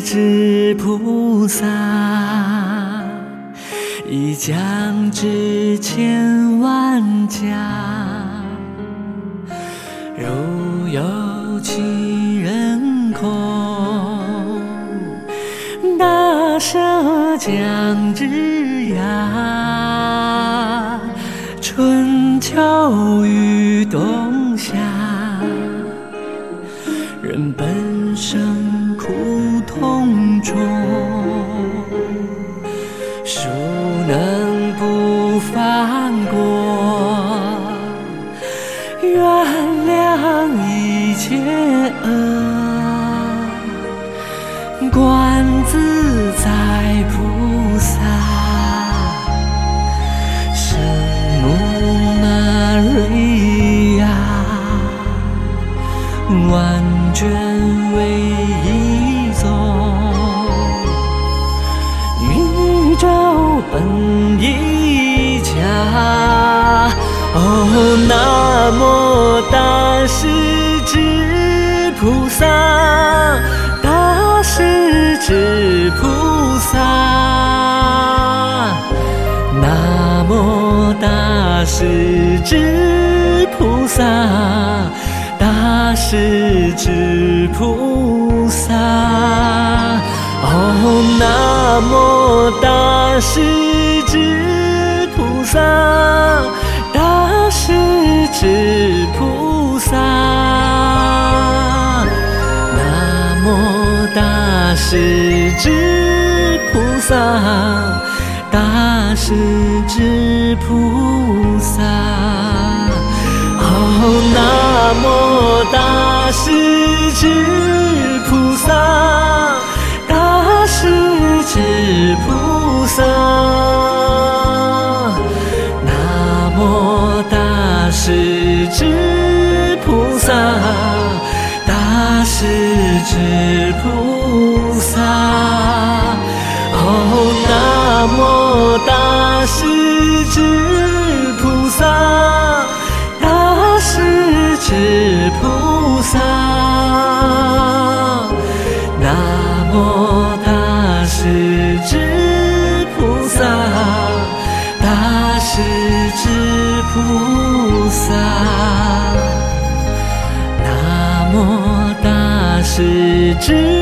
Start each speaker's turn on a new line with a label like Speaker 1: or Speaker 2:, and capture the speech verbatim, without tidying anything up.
Speaker 1: 智菩萨，一将至千万家。如有其人空，大舍将之呀。春秋与冬夏，人本生苦痛中，孰能不犯过？原谅一切恶，观自在菩萨，圣母玛瑞亚，万卷为一宗，宇宙本一家。哦，南无大势至菩萨，大势至菩萨，南无大势至菩萨，大势至菩萨。哦，南无大势至菩萨，大势至菩萨，南无大势至菩萨，大势至菩萨。哦，南无大势至菩萨，大势至菩萨，南无大势至菩萨，大势至菩萨。哦，南无大势至菩萨，大势至菩萨，南无大势至菩萨，大势至菩萨，南无大势至